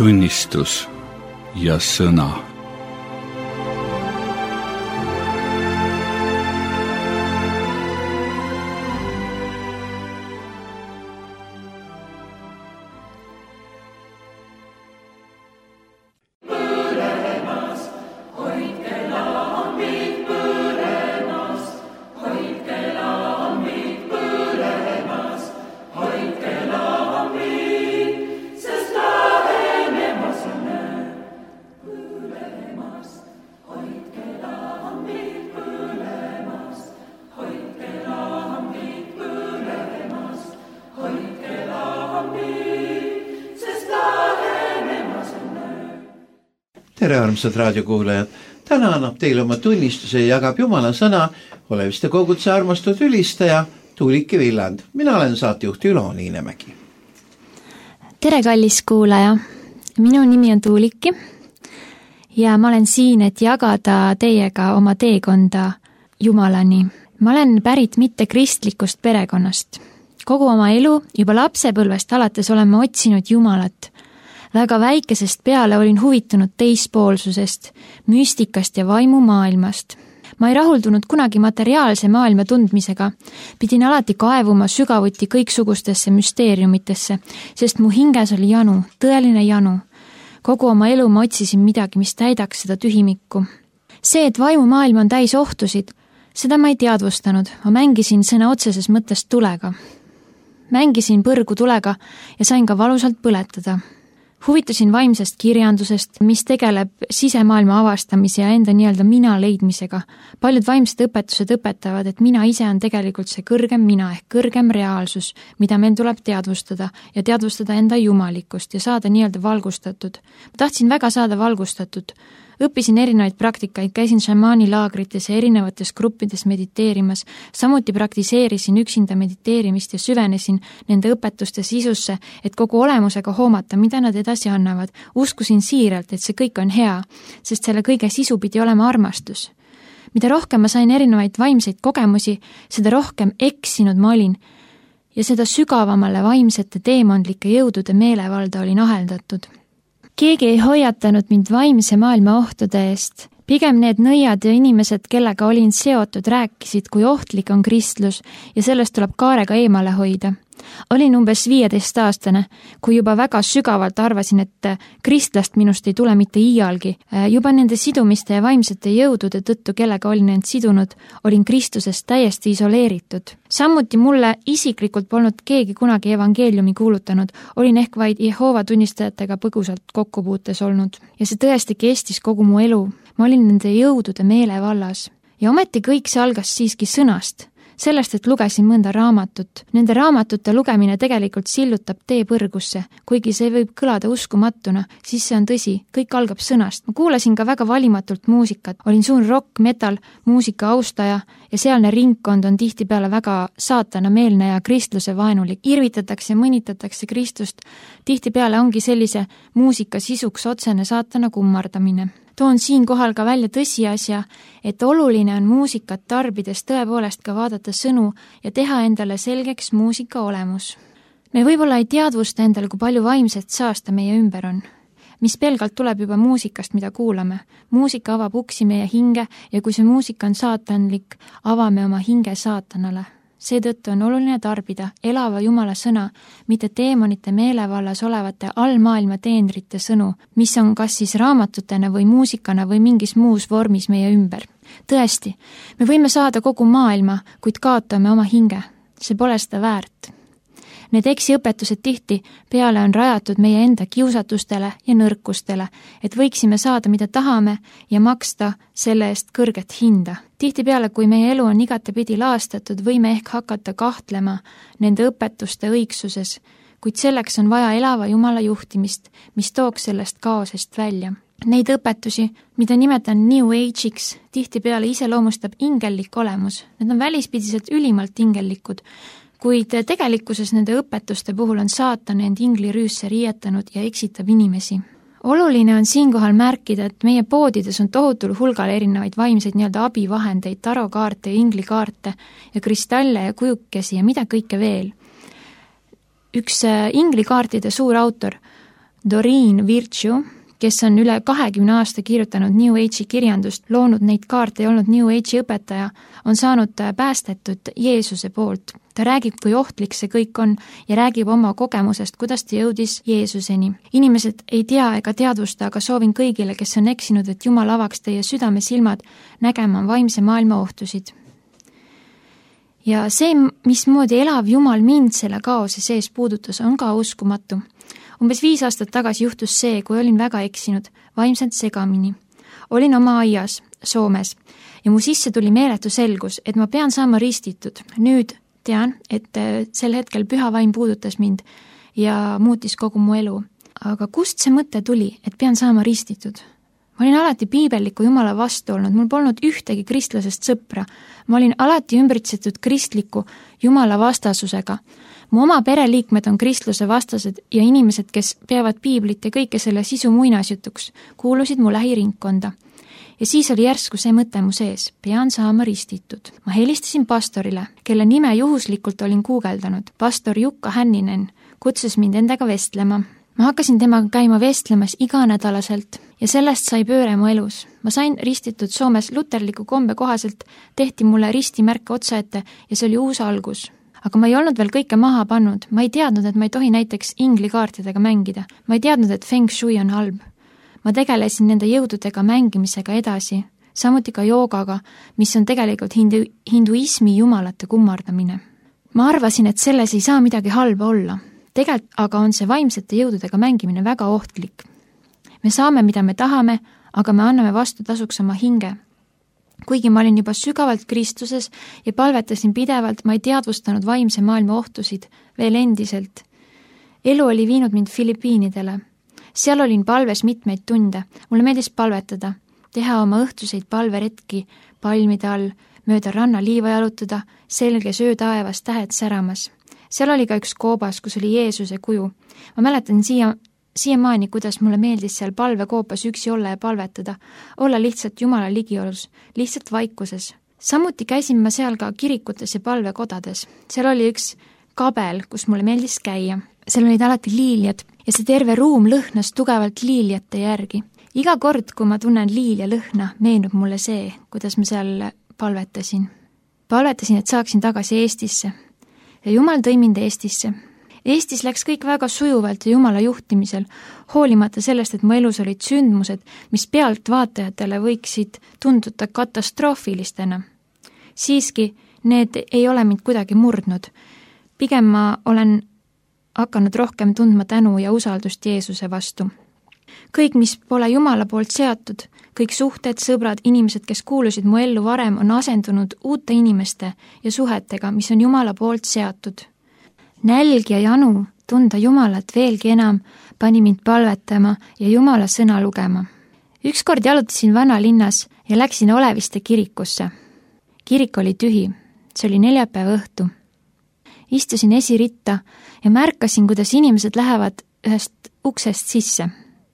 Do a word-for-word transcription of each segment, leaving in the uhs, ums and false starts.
tunnistus ja sõna. Tere armsad raadiokuulajad, täna annab teile oma tunnistuse ja jagab Jumala sõna Oleviste koguduse armastatud ülistaja Tuuliki Villand. Mina olen saatejuht Ülo Niinemägi. Tere kallis kuulaja, minu nimi on Tuuliki ja ma olen siin, et jagada teiega oma teekonda Jumalani. Ma olen pärit mitte kristlikust perekonnast. Kogu oma elu, juba lapsepõlvest alates olen ma otsinud Jumalat. Väga väikesest peale olin huvitunud teispoolsusest, müstikast ja vaimumaailmast. Ma ei rahuldunud kunagi materiaalse maailma tundmisega. Pidin alati kaevuma sügavuti kõiksugustesse müsteeriumitesse, sest mu hinges oli janu, tõeline janu. Kogu oma elu ma otsisin midagi, mis täidaks seda tühimikku. See, et vaimumaailm on täis ohtusid, seda ma ei teadvustanud. Ma mängisin sõna otseses mõttes tulega. Mängisin põrgu tulega ja sain ka valusalt põletada. Huvitusin vaimsest kirjandusest, mis tegeleb sisemaailma avastamise ja enda nii-öelda mina leidmisega. Paljud vaimsed õpetused õpetavad, et mina ise on tegelikult see kõrgem mina ehk kõrgem reaalsus, mida meil tuleb teadvustada ja teadvustada enda jumalikkust ja saada nii-öelda valgustatud. Tahtsin väga saada valgustatud. Õppisin erinevaid praktikaid, käisin šamaani laagrites ja erinevates gruppides mediteerimas, samuti praktiseerisin üksinda mediteerimist ja süvenesin nende õpetuste sisusse, et kogu olemusega hoomata, mida nad edasi annavad. Uskusin siiralt, et see kõik on hea, sest selle kõige sisu pidi olema armastus. Mida rohkem ma sain erinevaid vaimseid kogemusi, seda rohkem eksinud ma olin ja seda sügavamale vaimsete teemondlike jõudude meelevalda olin aheldatud. Keegi ei hoiatanud mind vaimse maailma ohtude eest. Pigem need nõiad ja inimesed, kellega olin seotud, rääkisid, kui ohtlik on kristlus ja sellest tuleb kaarega eemale hoida. Olin umbes viieteist aastane, kui juba väga sügavalt arvasin, et kristlast minust ei tule mitte iialgi. Juba nende sidumiste ja vaimsete jõudude tõttu, kellega olin end sidunud, olin Kristusest täiesti isoleeritud. Samuti mulle isiklikult polnud keegi kunagi evangeeliumi kuulutanud, olin ehk vaid Jehoova tunnistajatega põgusalt kokkupuutes olnud. Ja see tõesti kestis kogu mu elu. Ma olin nende jõudude meelevallas. Ja ometi kõik see algas siiski sõnast. Sellest, et lugesin mõnda raamatut. Nende raamatute lugemine tegelikult sillutab tee põrgusse. Kuigi see võib kõlada uskumatuna, siis see on tõsi. Kõik algab sõnast. Ma kuulasin ka väga valimatult muusikat. Olin suur rock, metal, muusika austaja ja sealne ringkond on tihtipeale väga saatanameelne ja kristluse vaenulik. Irvitatakse ja mõnitatakse Kristust. Tihtipeale ongi sellise muusika sisuks otsene saatana kummardamine. Toon siin kohal ka välja tõsiasja, et oluline on muusikat tarbides tõepoolest ka vaadata sõnu ja teha endale selgeks muusika olemus. Me võib-olla ei teadvusta endale, kui palju vaimset saasta meie ümber on, mis pelgalt tuleb juba muusikast, mida kuulame. Muusika avab uksi meie hinge ja kui see muusika on saatanlik, avame oma hinge saatanale. Seetõttu on oluline tarbida elava Jumala sõna, mitte teemonite meelevallas olevate allmaailma teenrite sõnu, mis on kas siis raamatutena või muusikana või mingis muus vormis meie ümber. Tõesti, me võime saada kogu maailma, kuid kaotame oma hinge. See pole seda väärt. Need eksiõpetused tihti peale on rajatud meie enda kiusatustele ja nõrkustele, et võiksime saada, mida tahame ja maksta selle eest kõrget hinda. Tihti peale, kui meie elu on igatepidi laastatud, võime ehk hakata kahtlema nende õpetuste õigsuses, kuid selleks on vaja elava Jumala juhtimist, mis tooks sellest kaosest välja. Neid õpetusi, mida nimetan New Age'iks, tihti peale iseloomustab ingellik olemus. Need on välispidiselt ülimalt ingellikud, kuid tegelikkuses nende õpetuste puhul on saatan end inglirüüsse riietanud ja eksitab inimesi. Oluline on siinkohal märkida, et meie poodides on tohutul hulgal erinevaid vaimseid nii-öelda abivahendeid, tarokaarte ja inglikaarte ja kristalle ja kujukesi ja mida kõike veel. Üks inglikaartide suur autor Doreen Virtue, kes on üle kahekümne aasta kirjutanud New Age'i kirjandust, loonud neid kaarte ja olnud New Age'i õpetaja, on saanud päästetud Jeesuse poolt. Ta räägib, kui ohtlik see kõik on ja räägib oma kogemusest, kuidas ta jõudis Jeesuseni. Inimesed ei tea ega teadvusta, aga soovin kõigile, kes on eksinud, et Jumal avaks teie südame silmad nägema vaimse maailma ohtusid. Ja see, mismoodi elav Jumal mind selle kaose sees puudutas, on ka uskumatu. Umbes viis aastat tagasi juhtus see, kui olin väga eksinud, vaimselt segamini. Olin oma aias, Soomes, ja mu sisse tuli meeletu selgus, et ma pean saama ristitud. Nüüd tean, et sel hetkel püha vaim puudutas mind ja muutis kogu mu elu. Aga kust see mõte tuli, et pean saama ristitud? Ma olin alati piibelliku Jumala vastu olnud, mul polnud ühtegi kristlasest sõpra. Ma olin alati ümbritsetud kristliku Jumala vastasusega. Mu oma pereliikmed on kristluse vastased ja inimesed, kes peavad piiblit ja kõike selle sisu muinasjutuks, kuulusid mu lähiringkonda. Ja siis oli järsku see mõte mu sees, pean saama ristitud. Ma helistasin pastorile, kelle nime juhuslikult olin guugeldanud. Pastor Jukka Hänninen kutsus mind endaga vestlema. Ma hakkasin temaga käima vestlemas iganädalaselt ja sellest sai pööre mu elus. Ma sain ristitud Soomes luterliku kombe kohaselt, tehti mulle ristimärke otsa ette ja see oli uus algus. Aga ma ei olnud veel kõike maha pannud. Ma ei teadnud, et ma ei tohi näiteks inglikaartidega mängida. Ma ei teadnud, et feng shui on halb. Ma tegelesin nende jõududega mängimisega edasi, samuti ka joogaga, mis on tegelikult hindu, hinduismi jumalate kummardamine. Ma arvasin, et selles ei saa midagi halba olla. Tegelikult aga on see vaimsete jõududega mängimine väga ohtlik. Me saame, mida me tahame, aga me anname vastu tasuks oma hinge. Kuigi ma olin juba sügavalt Kristuses ja palvetasin pidevalt, ma ei teadvustanud vaimse maailma ohtusid veel endiselt. Elu oli viinud mind Filipiinidele. Seal olin palves mitmeid tunde. Mulle meeldis palvetada, teha oma õhtuseid palveretki palmide all, mööda ranna liiva jalutada, selges öö taevas tähed säramas. Seal oli ka üks koobas, kus oli Jeesuse kuju. Ma mäletan siia Siiamaani, kuidas mulle meeldis seal palvekoopas üksi olla ja palvetada, olla lihtsalt Jumala ligiolus, lihtsalt vaikuses. Samuti käisin ma seal ka kirikutes ja palvekodades. Seal oli üks kabel, kus mulle meeldis käia. Seal olid alati liiljad ja see terve ruum lõhnas tugevalt liiljate järgi. Iga kord, kui ma tunnen liilja lõhna, meenub mulle see, kuidas ma seal palvetasin. Palvetasin, et saaksin tagasi Eestisse. Ja Jumal tõi mind Eestisse. Eestis läks kõik väga sujuvalt ja Jumala juhtimisel, hoolimata sellest, et mu elus olid sündmused, mis pealt vaatajatele võiksid tunduda katastroofilistena. Siiski need ei ole mind kuidagi murdnud. Pigem ma olen hakanud rohkem tundma tänu ja usaldust Jeesuse vastu. Kõik, mis pole Jumala poolt seatud, kõik suhted, sõbrad, inimesed, kes kuulusid mu ellu varem, on asendunud uute inimeste ja suhetega, mis on Jumala poolt seatud. Nälg ja janu tunda Jumalat veelgi enam pani mind palvetama ja Jumala sõna lugema. Ükskord jalutasin vanalinnas ja läksin Oleviste kirikusse. Kirik oli tühi, see oli neljapäeva õhtu. Istusin esiritta ja märkasin, kuidas inimesed lähevad ühest uksest sisse.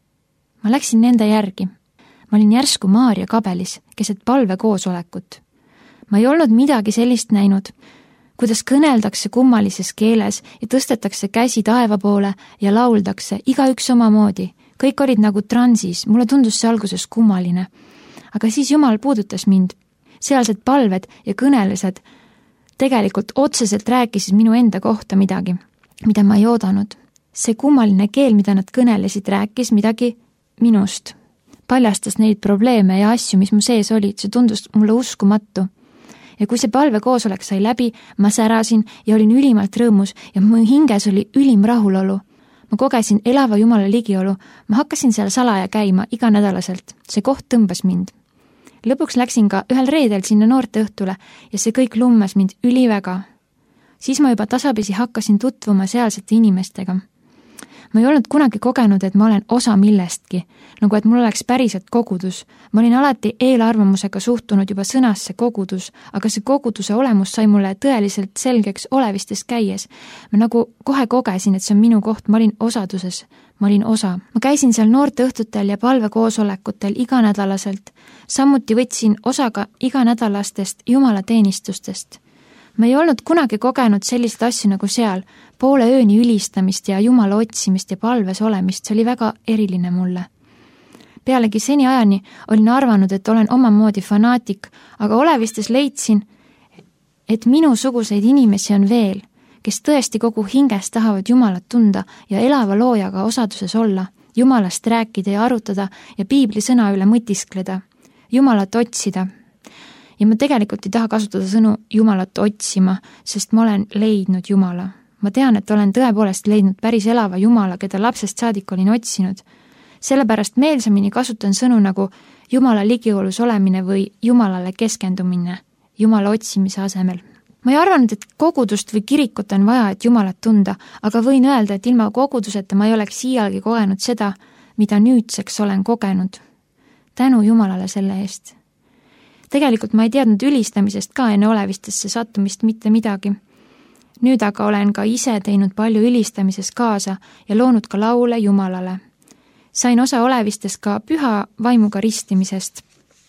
Ma läksin nende järgi. Ma olin järsku Maarja kabelis, keset palvekoosolekut. Ma ei olnud midagi sellist näinud, kuidas kõneldakse kummalises keeles ja tõstetakse käsi taeva poole ja lauldakse igaüks omamoodi. Kõik olid nagu transis, mulle tundus see alguses kummaline. Aga siis Jumal puudutas mind. Sealsed palved ja kõnelised tegelikult otseselt rääkisid minu enda kohta midagi, mida ma ei oodanud. See kummaline keel, mida nad kõnelesid, rääkis midagi minust. Paljastas neid probleeme ja asju, mis mu sees olid, see tundus mulle uskumatu. Ja kui see palvekoosolek sai läbi, ma särasin ja olin ülimalt rõõmus ja mu hinges oli ülim rahulolu. Ma kogesin elava Jumala ligiolu, ma hakkasin seal salaja käima iganädalaselt. See koht tõmbas mind. Lõpuks läksin ka ühel reedel sinna noorte õhtule ja see kõik lummas mind üliväga. Siis ma juba tasapisi hakkasin tutvuma sealsete inimestega. Ma ei olnud kunagi kogenud, et ma olen osa millestki, nagu et mul oleks päriselt kogudus. Ma olin alati eelarvamusega suhtunud juba sõnasse kogudus, aga see koguduse olemus sai mulle tõeliselt selgeks Olevistes käies. Ma nagu kohe kogesin, et see on minu koht, ma olin osaduses, ma olin osa. Ma käisin seal noorte õhtutel ja palvekoosolekutel iganädalaselt. Samuti võtsin osa ka iganädalastest jumalateenistustest. ma ei olnud kunagi kogenud sellist asju nagu seal, poole ööni ülistamist ja Jumala otsimist ja palves olemist, see oli väga eriline mulle. Pealegi seni ajani olin arvanud, et olen omamoodi fanaatik, aga olevistes leidsin, et minusuguseid inimesi on veel, kes tõesti kogu hinges tahavad Jumalat tunda ja elava loojaga osaduses olla, Jumalast rääkida ja arutada ja piibli sõna üle mõtiskleda, Jumalat otsida. Ja ma tegelikult ei taha kasutada sõnu Jumalat otsima, sest ma olen leidnud Jumala. Ma tean, et olen tõepoolest leidnud päris elava Jumala, keda lapsest saadik olin otsinud. Sellepärast meelsamini kasutan sõnu nagu Jumala ligiolus olemine või Jumalale keskendumine, Jumala otsimise asemel. Ma ei arvanud, et kogudust või kirikut on vaja, et Jumalat tunda, aga võin öelda, et ilma koguduseta ma ei oleks iialgi kogenud seda, mida nüüdseks olen kogenud. Tänu Jumalale selle eest. Tegelikult ma ei teadnud ülistamisest ka enne olevistesse sattumist mitte midagi. Nüüd aga olen ka ise teinud palju ülistamises kaasa ja loonud ka laule Jumalale. Sain osa olevistes ka püha vaimuga ristimisest.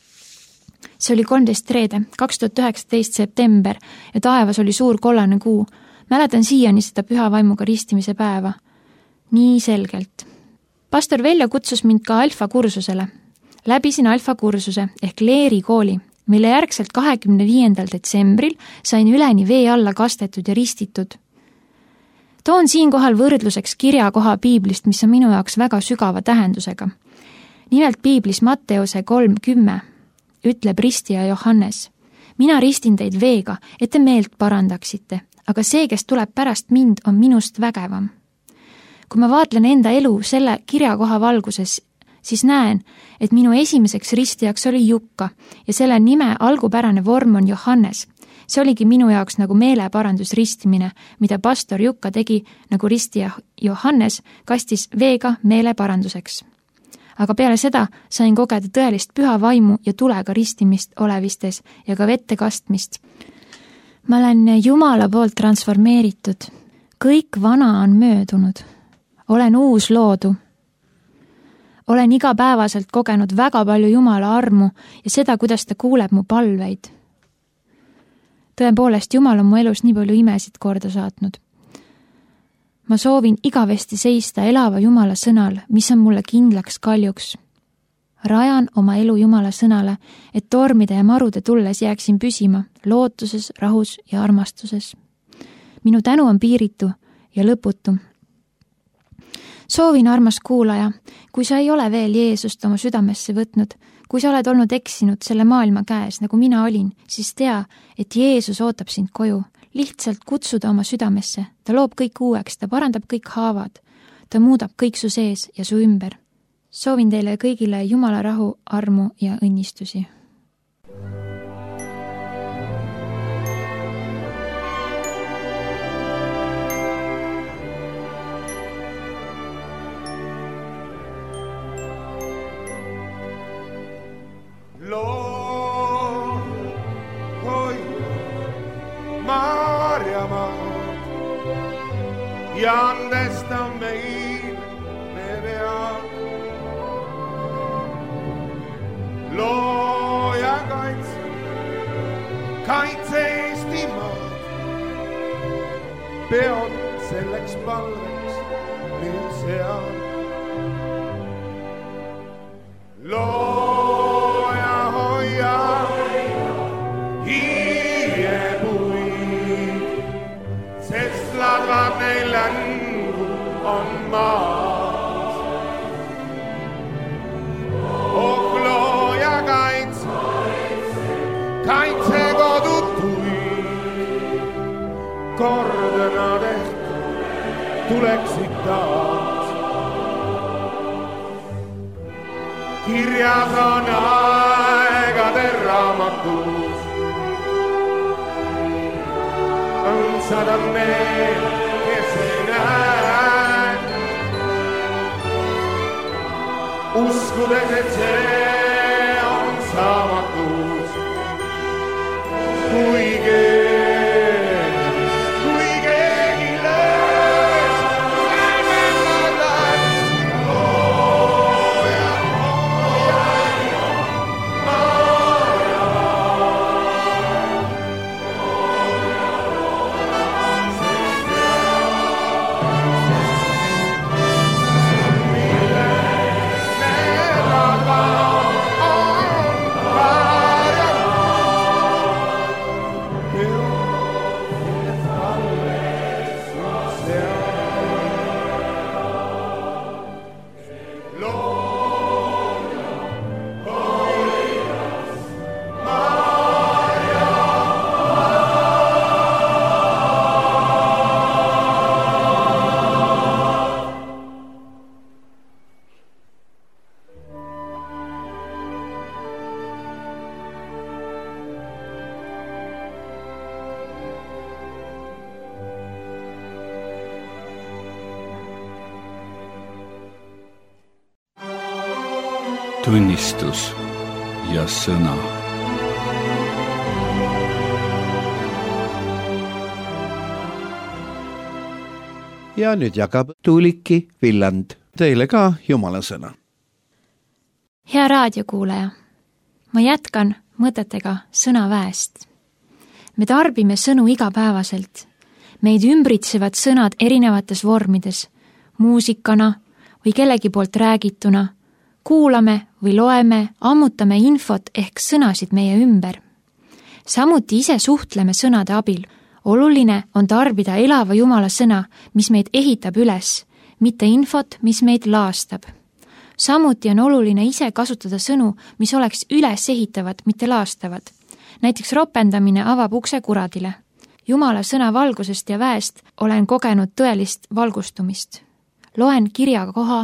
See oli kolmteist reede, kaks tuhat üheksateist september ja taevas oli suur kollane kuu. Mäletan siiani seda püha vaimuga ristimise päeva. Nii selgelt. Pastor Veljo kutsus mind ka alfa kursusele. Läbisin alfa kursuse ehk Leeri kooli, mille järgselt kahekümne viiendal detsembril sain üleni vee alla kastetud ja ristitud. Toon siinkohal võrdluseks kirjakoha piiblist, mis on minu jaoks väga sügava tähendusega. Nimelt piiblis Matteuse kolm kümme ütleb ristija Johannes. Mina ristin teid veega, et te meelt parandaksite, aga see, kes tuleb pärast mind, on minust vägevam. Kui ma vaatlen enda elu selle kirjakoha valguses, siis näen, et minu esimeseks ristijaks oli Jukka ja selle nime algupärane vorm on Johannes. See oligi minu jaoks nagu meeleparandus ristimine, mida pastor Jukka tegi nagu ristija Johannes kastis veega meeleparanduseks. Aga peale seda sain kogeda tõelist püha vaimu ja tulega ristimist olevistes ja ka vette kastmist. Ma olen Jumala poolt transformeeritud. Kõik vana on möödunud. Olen uus loodu. Olen igapäevaselt kogenud väga palju Jumala armu ja seda, kuidas ta kuuleb mu palveid. Tõepoolest, Jumal on mu elus nii palju imesid korda saatnud. Ma soovin igavesti seista elava Jumala sõnal, mis on mulle kindlaks kaljuks. Rajan oma elu Jumala sõnale, et tormide ja marude tulles jääksin püsima lootuses, rahus ja armastuses. Minu tänu on piiritu ja lõputu. Soovin, armas kuulaja, kui sa ei ole veel Jeesust oma südamesse võtnud, kui sa oled olnud eksinud selle maailma käes, nagu mina olin, siis tea, et Jeesus ootab sind koju. Lihtsalt kutsuda oma südamesse. Ta loob kõik uueks, ta parandab kõik haavad. Ta muudab kõik su sees ja su ümber. Soovin teile kõigile Jumala rahu, armu ja õnnistusi. Ja andesta meil me vead. Looja kaitse, kaitse Eestimaad. Peod selleks palveks nüüd seal. Looja hoia hiiepuid, sest ladvad neil längu on maas. Oh looja kaitse, kaitse kodutuid, korda nad ehk tuleksid taas. Kirjas on aegade raamatus, õndsad on need, kes ei näe. Uskudes, et see on saamatus, kui keegi, kui keegi löös, lämmemadad, looja, looja, maaja. tunnistus ja sõna. Ja nüüd jagab Tuulikki Villand teile ka Jumala sõna. Hea raadiokuulaja, ma jätkan mõtetega sõnaväest. Me tarbime sõnu igapäevaselt. Meid ümbritsevad sõnad erinevates vormides, muusikana või kellegi poolt räägituna. Kuulame või loeme, ammutame infot ehk sõnasid meie ümber. Samuti ise suhtleme sõnade abil. Oluline on tarbida elava Jumala sõna, mis meid ehitab üles, mitte infot, mis meid laastab. Samuti on oluline ise kasutada sõnu, mis oleks üles ehitavad, mitte laastavad. Näiteks ropendamine avab ukse kuradile. Jumala sõna valgusest ja väest olen kogenud tõelist valgustumist. Loen kirja koha,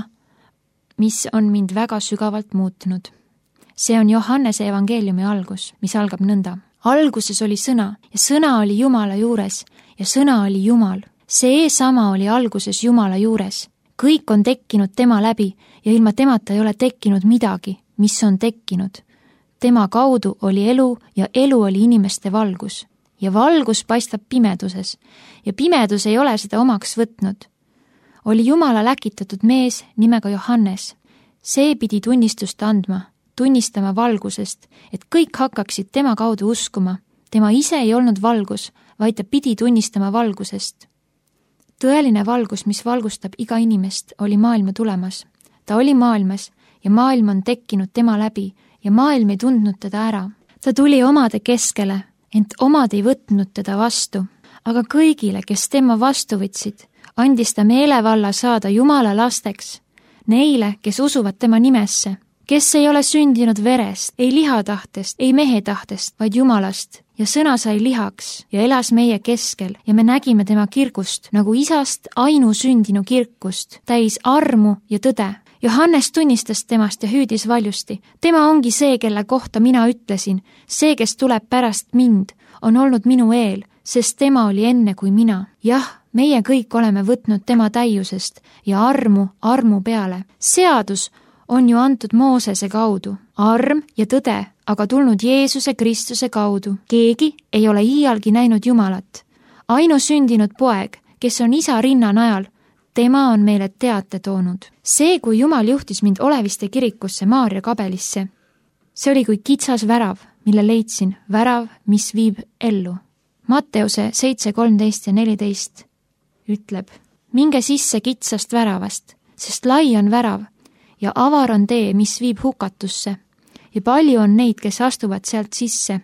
mis on mind väga sügavalt muutnud. See on Johannese evangeeliumi algus, mis algab nõnda. Alguses oli sõna ja sõna oli Jumala juures ja sõna oli Jumal. See sama oli alguses Jumala juures. Kõik on tekkinud tema läbi ja ilma temata ei ole tekkinud midagi, mis on tekkinud. Tema kaudu oli elu ja elu oli inimeste valgus. Ja valgus paistab pimeduses ja pimedus ei ole seda omaks võtnud. Oli Jumala läkitatud mees nimega Johannes. See pidi tunnistust andma, tunnistama valgusest, et kõik hakkaksid tema kaudu uskuma. Tema ise ei olnud valgus, vaid ta pidi tunnistama valgusest. Tõeline valgus, mis valgustab iga inimest, oli maailma tulemas. Ta oli maailmas ja maailm on tekkinud tema läbi ja maailm ei tundnud teda ära. Ta tuli omade keskele, ent omad ei võtnud teda vastu. Aga kõigile, kes tema vastu võtsid, andis ta meelevalla saada Jumala lasteks, neile, kes usuvad tema nimesse, kes ei ole sündinud verest, ei lihatahtest, ei mehe tahtest, vaid Jumalast. Ja sõna sai lihaks ja elas meie keskel ja me nägime tema kirgust, nagu isast ainusündinu kirkust, täis armu ja tõde. Johannes tunnistas temast ja hüüdis valjusti. Tema ongi see, kelle kohta mina ütlesin. See, kes tuleb pärast mind, on olnud minu eel, sest tema oli enne kui mina. Jah, meie kõik oleme võtnud tema täiusest ja armu armu peale. Seadus on ju antud Moosese kaudu. Arm ja tõde aga tulnud Jeesuse Kristuse kaudu. Keegi ei ole iialgi näinud Jumalat. Ainusündinud poeg, kes on isa rinna najal, tema on meile teate toonud. See, kui Jumal juhtis mind Oleviste kirikusse Maarja kabelisse, see oli kui kitsas värav, mille leidsin, värav, mis viib ellu. Matteuse seitse kolmteist ja neliteist ütleb, minge sisse kitsast väravast, sest lai on värav ja avar on tee, mis viib hukatusse ja palju on neid, kes astuvad sealt sisse.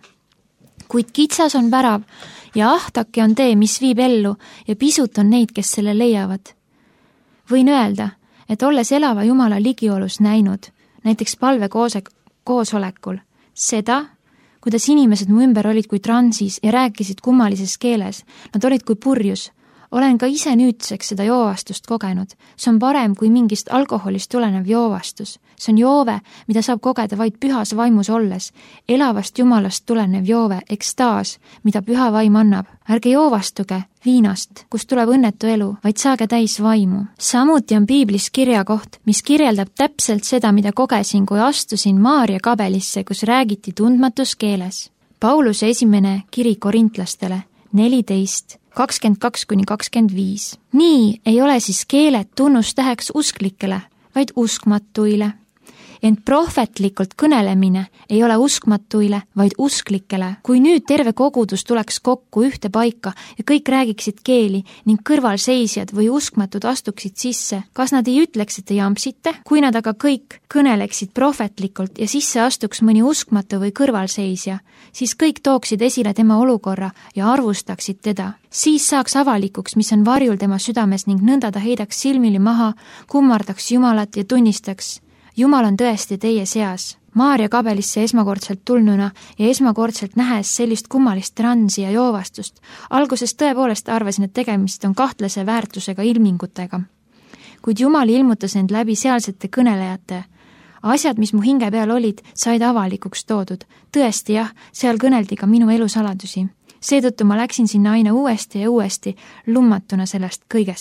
Kuid kitsas on värav ja ahtake on tee, mis viib ellu ja pisut on neid, kes selle leiavad. Võin öelda, et olles elava Jumala ligiolus näinud, näiteks palve koosolekul, seda, kuidas inimesed mu ümber olid kui transis ja rääkisid kummalises keeles, nad olid kui purjus. Olen ka ise nüüdseks seda joovastust kogenud. See on parem kui mingist alkoholist tulenev joovastus. See on joove, mida saab kogeda vaid pühas vaimus olles. Elavast Jumalast tulenev joove, ekstaas, mida püha vaim annab. Ärge joovastuge viinast, kus tuleb õnnetu elu, vaid saage täis vaimu. Samuti on Piiblis kirjakoht, mis kirjeldab täpselt seda, mida kogesin, kui astusin Maarja kabelisse, kus räägiti tundmatus keeles. Pauluse esimene kiri korintlastele, neliteist kakskümmend kaks kuni kakskümmend viis. Nii ei ole siis keeled tunnustäheks usklikele, vaid uskmatuile. Ent prohvetlikult kõnelemine ei ole uskmatuile, vaid usklikele. Kui nüüd terve kogudus tuleks kokku ühte paika ja kõik räägiksid keeli ning kõrvalseisjad või uskmatud astuksid sisse, kas nad ei ütleks, et ei ampsite? Kui nad aga kõik kõneleksid prohvetlikult ja sisse astuks mõni uskmatu või kõrvalseisja, siis kõik tooksid esile tema olukorra ja arvustaksid teda. Siis saaks avalikuks, mis on varjul tema südames ning nõnda ta heidaks silmili maha, kummardaks Jumalat ja tunnistaks, Jumal on tõesti teie seas. Maarja kabelisse esmakordselt tulnuna ja esmakordselt nähes sellist kummalist transi ja joovastust. Alguses tõepoolest arvasin, et tegemist on kahtlase väärtusega ilmingutega. Kuid Jumal ilmutas end läbi sealsete kõnelejate. Asjad, mis mu hinge peal olid, said avalikuks toodud. Tõesti jah, seal kõneldi ka minu elusaladusi. Seetõttu ma läksin sinna aina uuesti ja uuesti lummatuna sellest kõigest.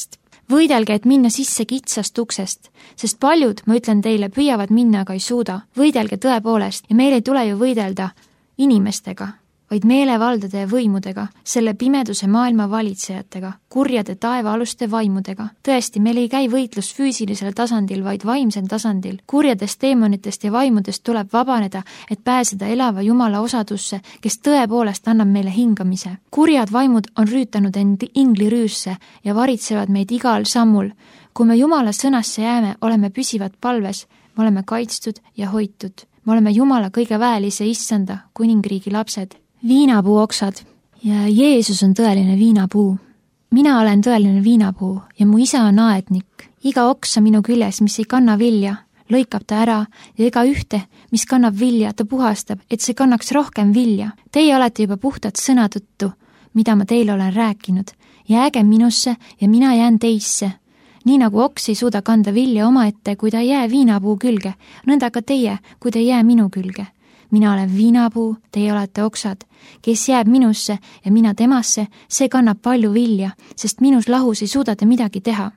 võidelge, et minna sisse kitsast uksest, sest paljud, ma ütlen teile, püüavad minna, aga ei suuda. Võidelge tõepoolest ja meil ei tule ju võidelda inimestega, vaid meelevaldade ja võimudega, selle pimeduse maailma valitsejatega, kurjade taevaaluste vaimudega. Tõesti, meil ei käi võitlus füüsilisel tasandil, vaid vaimsel tasandil. Kurjadest teemonitest ja vaimudest tuleb vabaneda, et pääseda elava Jumala osadusse, kes tõepoolest annab meile hingamise. Kurjad vaimud on rüütanud end inglirüüsse ja varitsevad meid igal sammul. Kui me Jumala sõnasse jääme, oleme püsivad palves, me oleme kaitstud ja hoitud. Me oleme Jumala kõige väelise issanda, kuningriigi lapsed. Viinapuu oksad ja Jeesus on tõeline viinapuu. Mina olen tõeline viinapuu ja mu isa on aednik. Iga oksa minu küljes, mis ei kanna vilja, lõikab ta ära ja iga ühte, mis kannab vilja, ta puhastab, et see kannaks rohkem vilja. Teie olete juba puhtad sõna tõttu, mida ma teile olen rääkinud. Jääge minusse ja mina jään teisse. Nii nagu oks ei suuda kanda vilja omaette, kui ta jää viinapuu külge, nõnda ka teie, kui te jää minu külge. Mina olen viinapuu, teie olete oksad. Kes jääb minusse ja mina temasse, see kannab palju vilja, sest minus lahus ei suuda te midagi teha.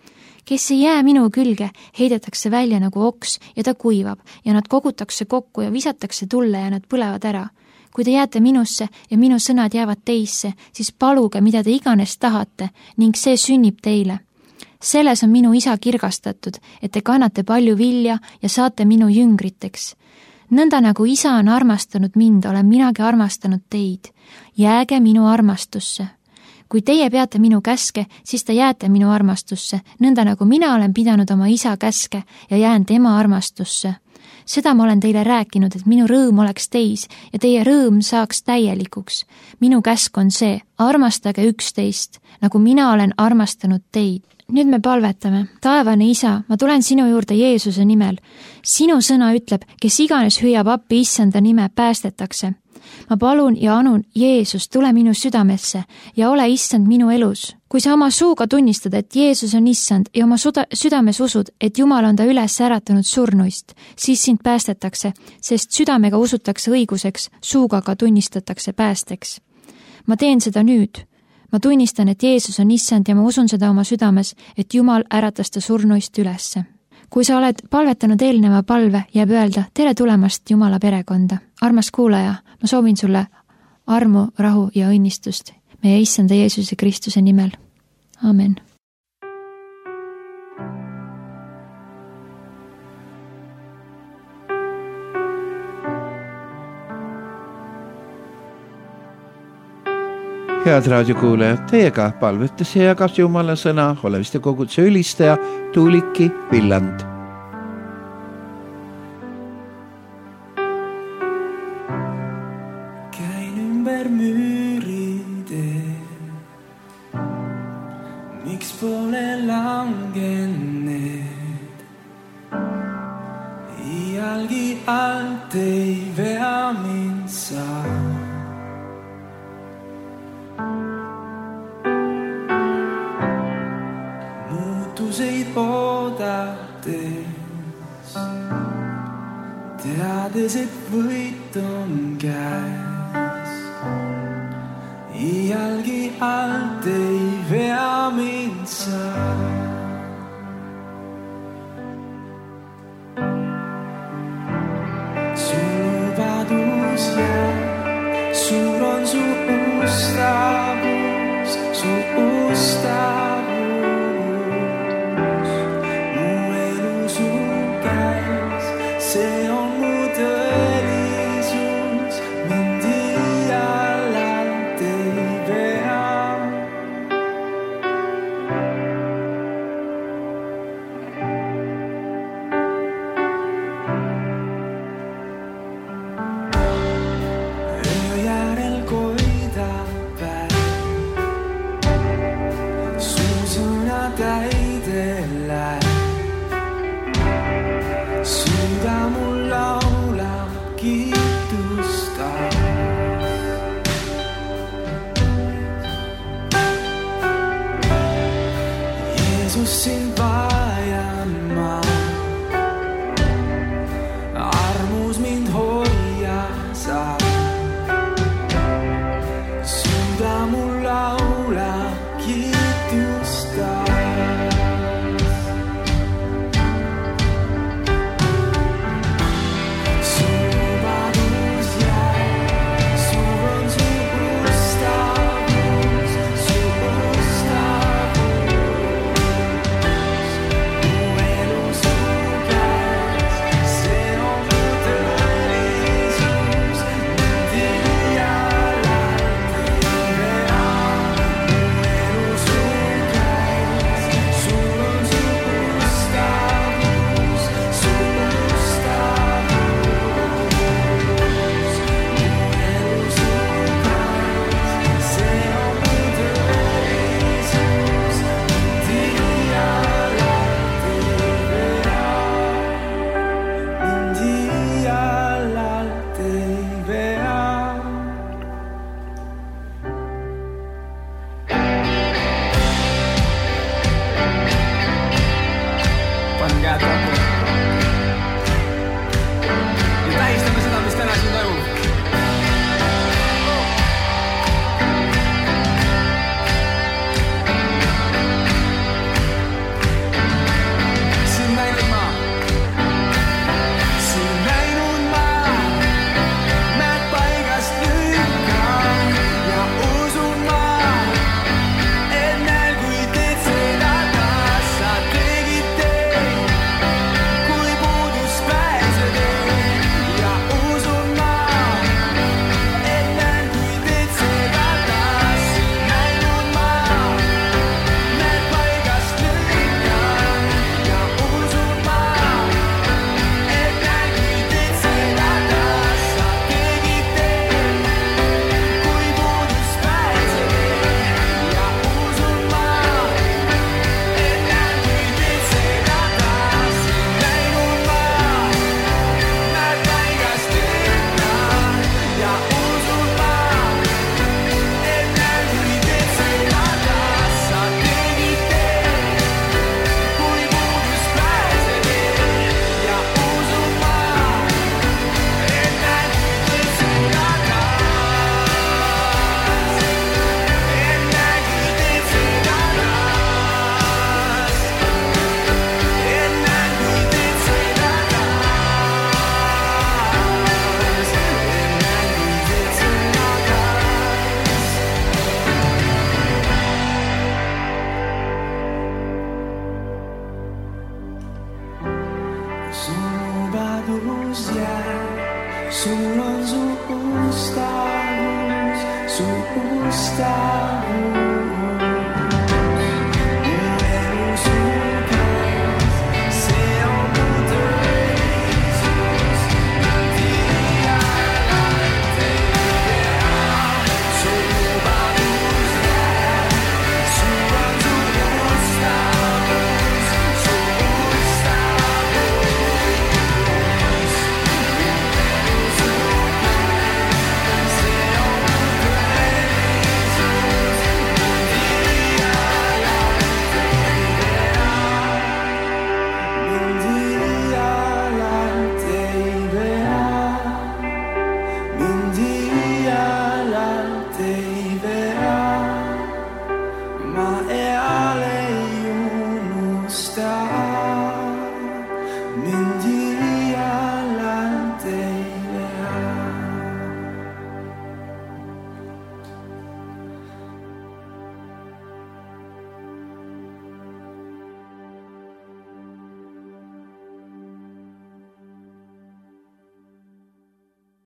Kes ei jää minu külge, heidetakse välja nagu oks ja ta kuivab ja nad kogutakse kokku ja visatakse tulle ja nad põlevad ära. Kui te jääte minusse ja minu sõnad jäävad teisse, siis paluge, mida te iganes tahate ning see sünnib teile. Selles on minu isa kirgastatud, et te kannate palju vilja ja saate minu jüngriteks. Nõnda nagu isa on armastanud mind, olen minagi armastanud teid. Jääge minu armastusse. Kui teie peate minu käske, siis te jääte minu armastusse, nõnda nagu mina olen pidanud oma isa käske ja jään tema armastusse. Seda ma olen teile rääkinud, et minu rõõm oleks teis ja teie rõõm saaks täielikuks. Minu käsk on see, armastage üksteist, nagu mina olen armastanud teid. Nüüd me palvetame. Taevane isa, ma tulen sinu juurde Jeesuse nimel. Sinu sõna ütleb, kes iganes hüüab appi issanda nime, päästetakse. Ma palun ja anun, Jeesus, tule minu südamesse ja ole issand minu elus. Kui sa oma suuga tunnistad, et Jeesus on issand ja oma suda, südames usud, et Jumal on ta üles äratanud surnuist, siis sind päästetakse, sest südamega usutakse õiguseks, suuga ka tunnistatakse päästeks. Ma teen seda nüüd. Ma tunnistan, et Jeesus on issand ja ma usun seda oma südames, et Jumal äratas ta surnuist ülesse. Kui sa oled palvetanud eelneva palve, jääb öelda tere tulemast Jumala perekonda. Armas kuulaja, ma soovin sulle armu, rahu ja õnnistust meie issanda Jeesuse Kristuse nimel. Amen. Head raadiokuulajad, teiega palvetas ja jagab Jumala sõna Oleviste koguduse ülistaja Tuulikki Villand. Käin ümber müüride, miks pole langenud, iialgi alt ei vea mind saa. Muutuseid oodates, teades, et võit on käes, iialgi alt ei vea mind saa. Su lubadus jääb, suur on su ustavus, su ustavus. See on mu tõelisus, mind iialalt ei vea. Öö järel koidab päev, sul on su ustavus, su ustavus.